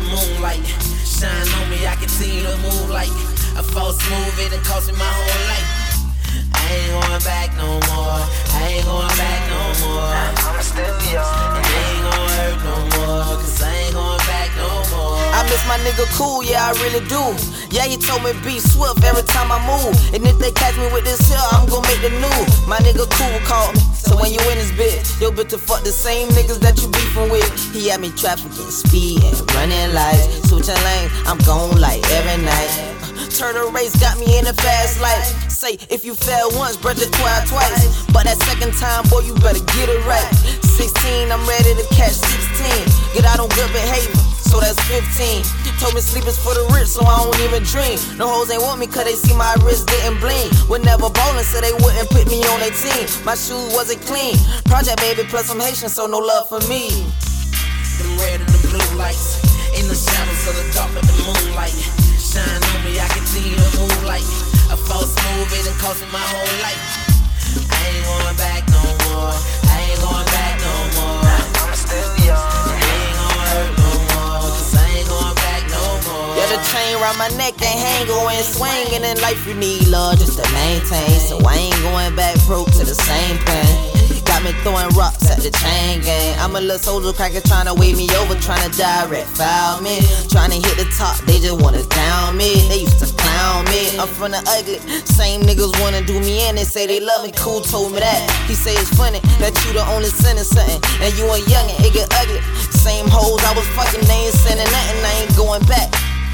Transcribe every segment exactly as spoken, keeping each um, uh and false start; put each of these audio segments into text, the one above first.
moonlight. Shine on me, I continue to move like a false move, it cost me my whole life. I ain't going back no more. I ain't going back no more. I'm still young. And it ain't gonna hurt no more, cause I ain't going back no more. I miss my nigga Cool, yeah, I really do. Yeah, he told me be swift every time I move. And if they catch me with this here, I'm gon' make the news. My nigga Cool called me, so when you in this bitch, yo bitch to fuck the same niggas that you beefing with. He had me trafficking, speeding, running lights, switching lanes, I'm gone like every night. Turtle race got me in a fast life. Say if you fail once, brother, try twice. But that second time, boy, you better get it right. Sixteen, I'm ready to catch sixteen. Get out on good behavior, so that's fifteen. Told me sleep is for the rich, so I don't even dream. No hoes ain't want me cause they see my wrist didn't bling. We're never ballin', so they wouldn't put me on their team. My shoes wasn't clean. Project baby plus I'm Haitian, so no love for me. Them red and the blue lights, in the shadows of the dark of the moonlight. Shine on me, I continue to move like a false move, it done cost me my whole life. I ain't going back no more. I ain't going back no more. I'm still young. It ain't gonna hurt no more, cause I ain't going back no more. Yeah, the chain around my neck ain't hang, going swing. And in life you need love just to maintain. So I ain't going back broke to the same pain. Got me throwing rocks at the chain gang. I'm a little soldier cracker tryna wave me over, tryna direct foul me. Tryna hit the top, they just wanna down me. They used to clown me. I'm from the ugly, same niggas wanna do me in. They say they love me, Cool told me that. He say it's funny that you the only sinning something, and you a youngin', it get ugly. Same hoes I was fucking, they ain't sending nothing. I ain't going back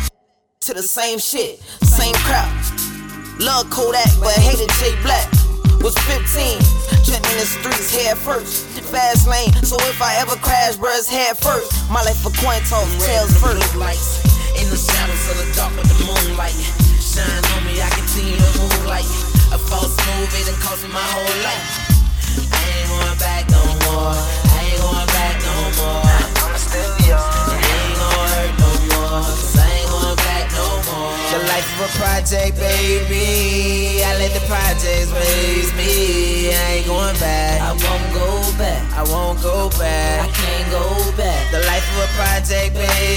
to the same shit, same crowd. Love Kodak, but hated Jay Black. Was fifteen, jumping in the streets head first. Fast lane, so if I ever crash, bruh, it's head first. My life a coin toss, tails first. Blue lights, in the shadows of the dark of the moonlight. Shine on me, I continue to move like a false move, it done cost me my whole life. I ain't going back no more. I ain't going back no more. I'm still young. It ain't gonna hurt no more, cause I ain't going back no more. The life of a project, baby. I let the projects raise me. I ain't going back. I won't go back. I won't go back. I can't go back. The life of a project,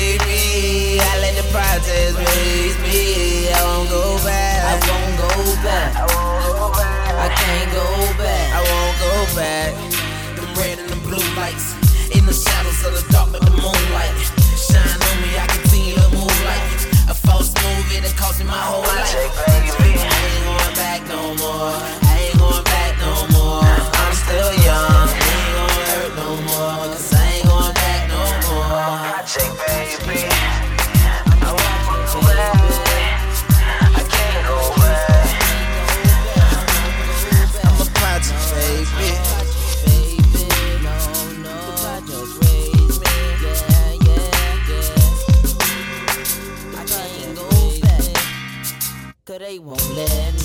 baby. I let the projects raise me. I won't go back. I won't go back. I won't go back. I can't go back. I won't go back. The red and the blue lights, in the shadows of the dark of the moonlight. Shine on me, I continue to move like a false move, it done cost me my whole life. I ain't going back no more. I ain't going back no more. I'm still young. It ain't gonna hurt no more, cause I ain't going back no more. Project baby, I won't go back. I can't go back. I'm a project baby. Cause they won't let me.